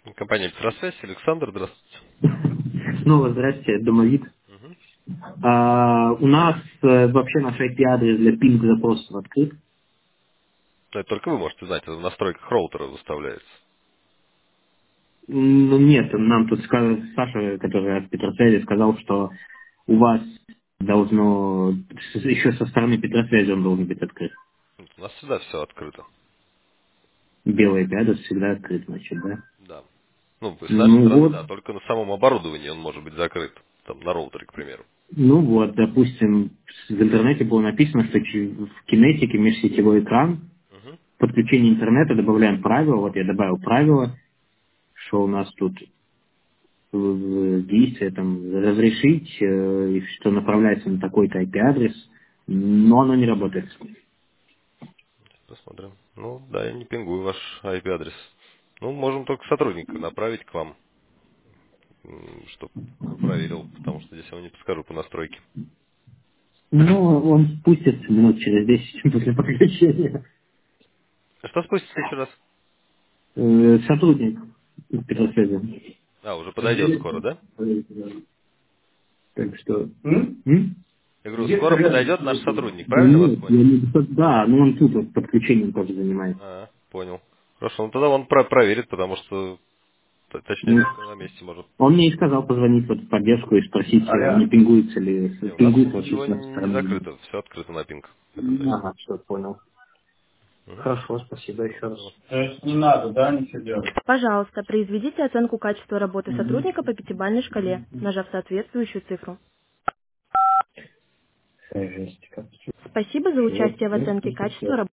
Компания «Петросвязь». Александр, здравствуйте. Снова здрасте, домовид. Мгм. У нас вообще наш IP-адрес для пинг-запросов открыт. Но это только вы можете знать, это в настройках роутера выставляется. Ну нет, нам тут Саша, который от Петросвязи, сказал, что у вас должно, еще со стороны Петросвязи он должен быть открыт. Вот у нас всегда все открыто. Белый IP-адрес всегда открыт, значит, да? Да. Ну, с нашей Ну стороны, вот, да, только на самом оборудовании он может быть закрыт. Там, на роутере, к примеру. ну вот, допустим, в интернете было написано, что в кинетике межсетевой экран, Мгм. подключение интернета, добавляем правила, вот я добавил правила, что у нас тут действие там разрешить, и что направляется на такой-то IP-адрес, но оно не работает. Посмотрим. Ну, да, я не пингую ваш IP-адрес. Ну, можем только сотрудника направить к вам, чтобы проверил, потому что здесь я вам не подскажу по настройке. Ну, он спустится минут через 10 после подключения. Что спустится еще раз? Сотрудник Петросвязи. А, уже подойдет скоро, да? Так что... Я говорю, скоро подойдет наш сотрудник, правильно вас Нет, понял? да, ну он тут вот подключением тоже занимается. А, понял. Хорошо, ну тогда он проверит, потому что точнее Ну, только на месте может. он мне и сказал позвонить вот в поддержку и спросить, не пингуется ли, Не, у нас пингует вообще ничего с нашей не стороны. закрыто, все открыто на пинг. Это Ага, все, понял. Мгм. Хорошо, спасибо Всё, еще раз. пожалуйста. То есть не надо, да, ничего делать? Пожалуйста, произведите оценку качества работы сотрудника по пятибалльной шкале, нажав соответствующую цифру. Жесть, как Спасибо за участие в оценке чего? качества работы.